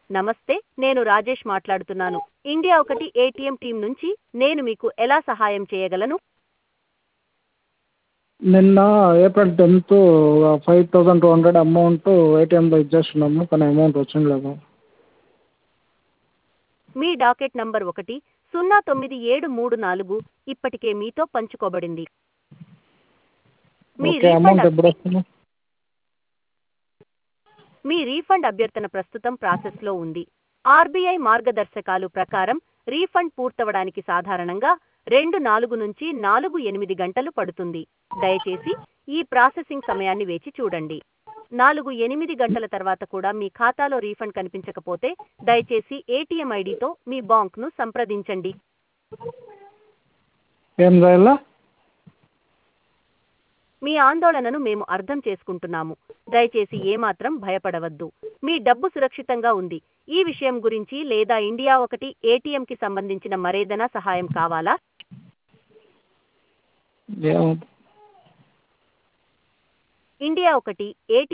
నమస్తే, నేను రాజేష్ మాట్లాడుతున్నాను. ఇండియా ఒకటి ఏటీఎం టీం నుంచి. నేను మీకు ఎలా సహాయం చేయగలను? నిన్న ఏప్రిల్ 10th 5200 అమౌంట్ ఏటీఎంలో ఇచ్చేస్తున్నాము, కానీ అమౌంట్ వచ్చింది లేదు. మీ డాకెట్ నంబర్ 109734 ఇప్పటికే మీతో పంచుకోబడింది. మీ ఓకే, రీఫండ్ అమౌంట్ ఎప్పుడు వస్తుంది? మీ రీఫండ్ అభ్యర్థన ప్రస్తుతం ప్రాసెస్లో ఉంది. ఆర్బీఐ మార్గదర్శకాలు ప్రకారం రీఫండ్ పూర్తవడానికి సాధారణంగా 4 నుంచి 8 గంటలు పడుతుంది. దయచేసి ఈ ప్రాసెసింగ్ సమయాన్ని వేచి చూడండి. 8 గంటల తర్వాత కూడా మీ ఖాతాలో రీఫండ్ కనిపించకపోతే దయచేసి ఏటీఎం ఐడితో మీ బ్యాంక్ను సంప్రదించండి. ఏం చేయాలా? మీ ఆందోళనను మేము అర్థం చేసుకుంటున్నాము. దయచేసి ఏమాత్రం భయపడవద్దు. మీ డబ్బు సురక్షితంగా ఉంది. ఈ విషయం గురించి లేదా ఇండియా ఒకటి ఏటీఎంకి సంబంధించిన మరేదైనా సహాయం కావాలా? ఏం ఇండియా ఒకటి ఏటీఎం